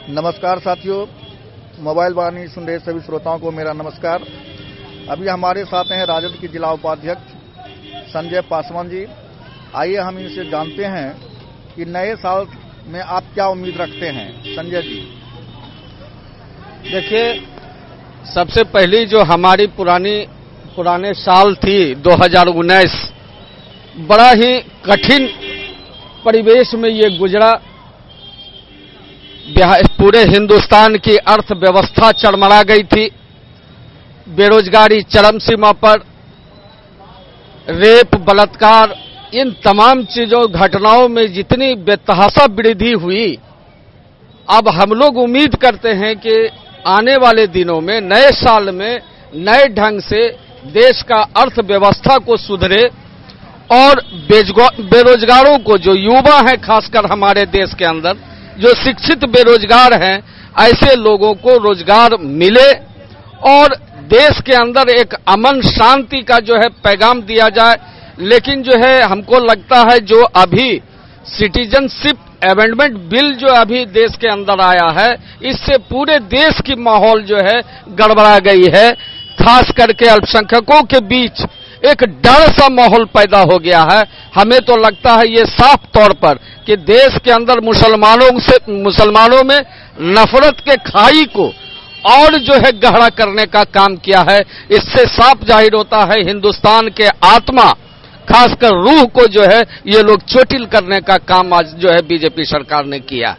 नमस्कार साथियों, मोबाइल वाणी सुन रहे सभी श्रोताओं को मेरा नमस्कार। अभी हमारे साथ हैं राजद के जिला उपाध्यक्ष संजय पासवान जी। आइए हम इनसे जानते हैं कि नए साल में आप क्या उम्मीद रखते हैं। संजय जी, देखिए, सबसे पहली जो हमारी पुराने साल थी 2019, बड़ा ही कठिन परिवेश में ये गुजरा। पूरे हिंदुस्तान की अर्थव्यवस्था चरमरा गई थी, बेरोजगारी चरम सीमा पर, रेप, बलात्कार, इन तमाम घटनाओं में जितनी बेतहाशा वृद्धि हुई। अब हम लोग उम्मीद करते हैं कि आने वाले दिनों में, नए साल में, नए ढंग से देश का अर्थव्यवस्था को सुधरे और बेरोजगारों को, जो युवा हैं खासकर हमारे देश के अंदर, जो शिक्षित बेरोजगार हैं, ऐसे लोगों को रोजगार मिले और देश के अंदर एक अमन शांति का जो है पैगाम दिया जाए। लेकिन जो है, हमको लगता है जो अभी सिटीजनशिप अमेंडमेंट बिल जो अभी देश के अंदर आया है, इससे पूरे देश की माहौल जो है गड़बड़ा गई है। खास करके अल्पसंख्यकों के बीच एक डर सा माहौल पैदा हो गया है। हमें तो लगता है ये साफ तौर पर कि देश के अंदर मुसलमानों में नफरत के खाई को और जो है गहरा करने का काम किया है। इससे साफ जाहिर होता है हिंदुस्तान के आत्मा, खासकर रूह को जो है ये लोग चोटिल करने का काम आज जो है बीजेपी सरकार ने किया।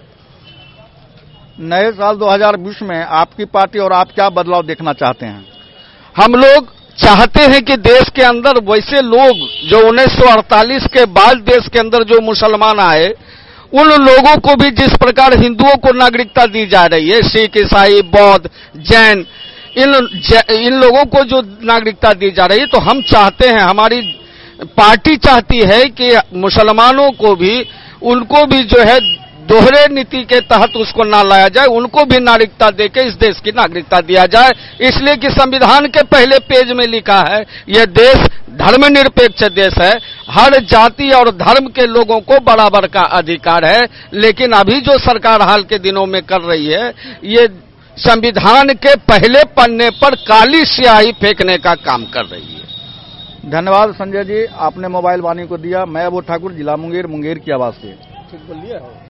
नए साल 2020 में आपकी पार्टी और आप क्या बदलाव देखना चाहते हैं? हम लोग चाहते हैं कि देश के अंदर वैसे लोग जो 1948 के बाद देश के अंदर जो मुसलमान आए, उन लोगों को भी जिस प्रकार हिंदुओं को नागरिकता दी जा रही है, सिख, ईसाई, बौद्ध, जैन, इन लोगों को जो नागरिकता दी जा रही है, तो हम चाहते हैं, हमारी पार्टी चाहती है कि मुसलमानों को भी, उनको भी जो है दोहरे नीति के तहत उसको ना लाया जाए, उनको भी नागरिकता देके इस देश की नागरिकता दिया जाए। इसलिए कि संविधान के पहले पेज में लिखा है, यह देश धर्मनिरपेक्ष देश है, हर जाति और धर्म के लोगों को बराबर का अधिकार है। लेकिन अभी जो सरकार हाल के दिनों में कर रही है, ये संविधान के पहले पन्ने पर काली स्याही फेंकने का काम कर रही है। धन्यवाद संजय जी, आपने मोबाइल वाणी को दिया। मैं अबू ठाकुर, जिला मुंगेर की आवाज से। ठीक बोलिए।